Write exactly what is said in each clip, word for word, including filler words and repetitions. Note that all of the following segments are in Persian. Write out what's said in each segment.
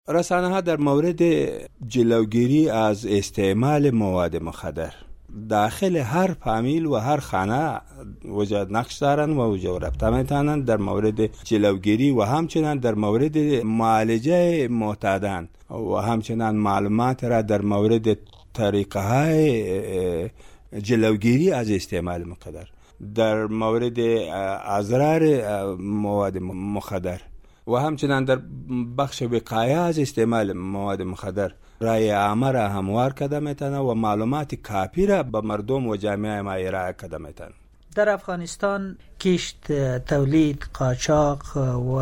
رسانه‌ها در مورد جلوگیری از استعمال مواد مخدر داخل هر فامیل و هر خانه وجه نقش دارند و وجه رابطه میتونند در مورد جلوگیری و همچنین در مورد معالجه معتادان و همچنین معلومات را در مورد طریقه های جلوگیری از استعمال مخدر، در مورد اضرار مواد مخدر و همچنین در بخش وقایه از استعمال مواد مخدر رای عامه را هموار کرده میتونه و معلومات کافی را به مردم و جامعه ما ارائه کرده میتونه. در افغانستان کشت، تولید، قاچاق و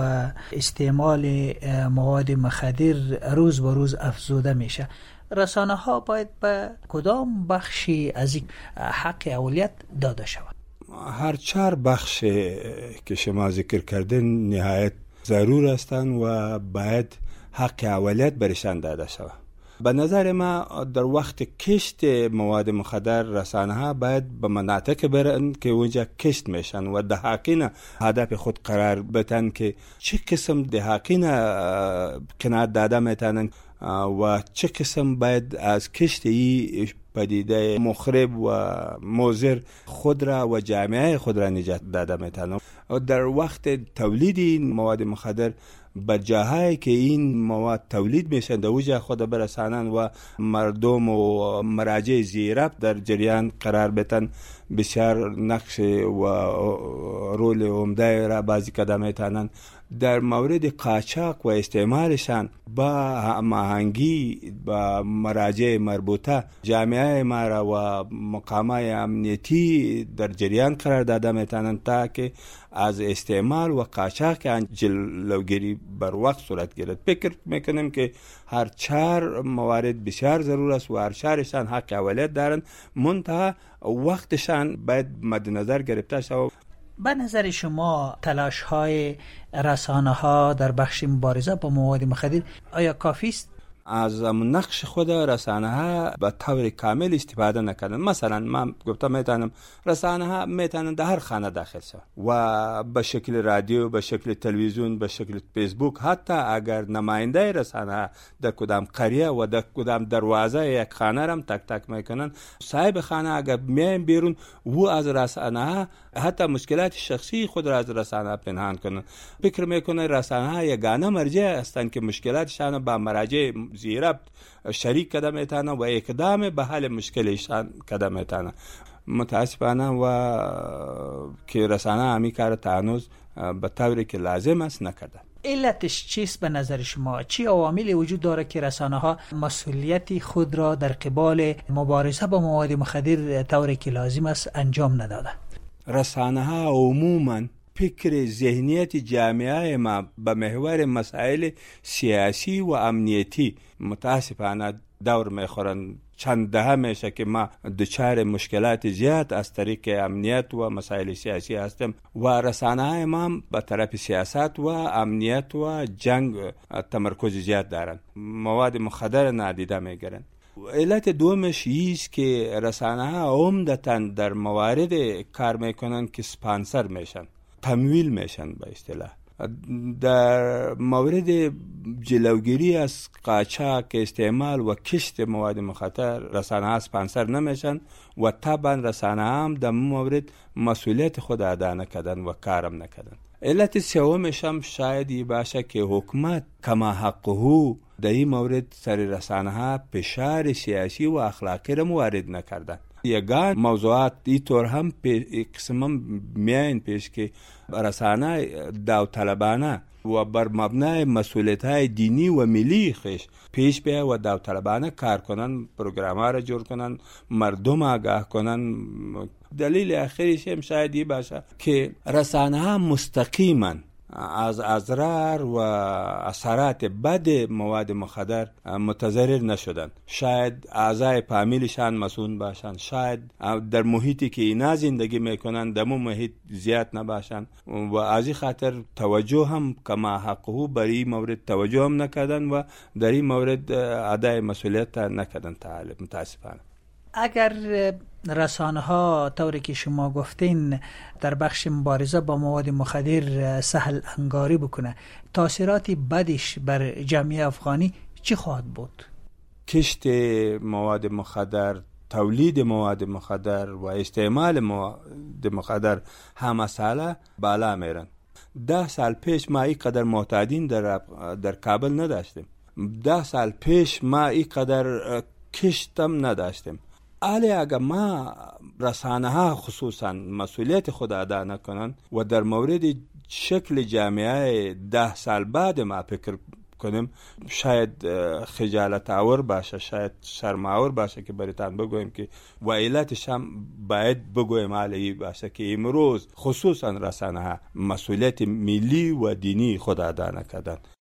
استعمال مواد مخدر روز به روز افزوده میشه. رسانه ها باید به کدام بخشی از این حق اولویت داده شود؟ هر چهار بخش که شما ذکر کردین نهایت ضرور هستند و باید حق اولویت برشان داده شود. به نظر ما در وقت کشت مواد مخدر رسانه ها باید به مناطق برن که اونجا کشت میشن و دهاقین هدف خود قرار بدن که چه قسم دهاقین قناعت داده میتونن و چه قسم باید از کشت ای پدیده مخرب و مضر خود را و جامعه خود را نجات داده میتونن. در وقت تولید این مواد مخدر به جاهایی که این مواد تولید میشن در اوجه خود برسانن و مردم و مراجع زیراب در جریان قرار بدن، بسیار نقش و رول عمده را بازی کرده میتونن. در مورد قاچاق و استعمالشان با هماهنگی با مراجع مربوطه جامعه ما را و مقامات امنیتی در جریان قرار داده میتونن تا که از استعمال و قاچاق جلوگیری بر وقت صورت گیرد. فکر میکنیم که هر چهار موارد بسیار ضرور است و هر چهارشان حق اولویت دارند، منتها وقتشان باید مد نظر گرفته شود. به نظر شما تلاش های رسانه ها در بخش مبارزه با مواد مخدر آیا کافی است؟ از نقش خود رسانه ها به طور کامل استفاده نکردن. مثلا من گفتم میتونم رسانه ها میتونن در هر خانه داخل شد و به شکل رادیو، به شکل تلویزیون، به شکل فیسبوک، حتی اگر نماینده رسانه ها در کدام قریه و در کدام دروازه یک خانه رم تک تک میکنن، صاحب خانه اگر میایم بیرون و از رسانه ها حتی مشکلات شخصی خود را از رسانه پنهان کنن. فکر میکنه رسانه ها یگانه مرجع هستند که مشکلاتشان با مراجع زیراب شریک کده میتونه و اقدام به حل مشکلشان کده میتونه. متاسفانه و که رسانه همی کار تانوز به طوری که لازم است نکرده. علتش چیست به نظر شما؟ چی عواملی وجود داره که رسانه ها مسئولیت خود را در قبال مبارزه با مواد مخدر طوری که لازم است انجام نداده؟ رسانه ها عموماً فکر ذهنیت جامعه ما به محور مسائل سیاسی و امنیتی متاسفانه دور میخورن. چند دهه میشه که ما دچار مشکلات زیاد از طریق امنیت و مسائل سیاسی هستیم و رسانه های ما به طرف سیاست و امنیت و جنگ تمرکز زیاد دارن، مواد مخدر نادیده میگیرن. علت دومش ایست که رسانه ها عمدتاً در موارد کار میکنن که سپانسر میشن، تمویل میشن به اصطلاح. در مورد جلوگیری از قاچاق استعمال و کشت مواد مخدر رسانه ها سپانسر نمیشن و طبعا رسانه هم در مورد مسئولیت خود ادا نکردن و کارم نکردن. علت سومش هم شاید ای باشه که حکومت کما حقه در این مورد سر رسانه ها فشار سیاسی و اخلاقی را وارد نکردن. یگان موضوعات ای طور هم قسم هم میاین پیش که رسانه داوطلبانه و بر مبنای مسئولیت های دینی و ملی خیش پیش بیا و داوطلبانه کار کنن، پروگرام را جور کنن، مردم آگاه کنن. دلیل آخریش هم شاید ای باشه که رسانه ها مستقیما از اضرار و اثرات بد مواد مخدر متضرر نشدن. شاید اعضای فامیلشان مسئول باشن، شاید در محیطی که اینا زندگی میکنن در اون محیط زیاد نباشن و از این خاطر توجه هم کما حقه برای این مورد توجه هم نکردن و در این مورد ادای مسئولیت نکردن. تعالی متاسفانه اگر رسانه ها طوری که شما گفتین در بخش مبارزه با مواد مخدر سهل انگاری بکنه، تاثیراتی بدش بر جامعه افغانی چی خواهد بود؟ کشت مواد مخدر، تولید مواد مخدر و استعمال مواد مخدر همه ساله بالا میرن. ده سال پیش ما اینقدر معتادین در در کابل نداشتیم. ده سال پیش ما اینقدر کشتم نداشتیم. علی اگر ما رسانه ها خصوصا مسئولیت خود ادا نکنن و در مورد شکل جامعه ده سال بعد ما فکر کنیم، شاید خجالت آور باشه، شاید شرم آور باشه که برایتان بگویم که و علتش هم باید بگویم علی باشه که امروز خصوصا رسانه ها مسئولیت ملی و دینی خود ادا نکردن.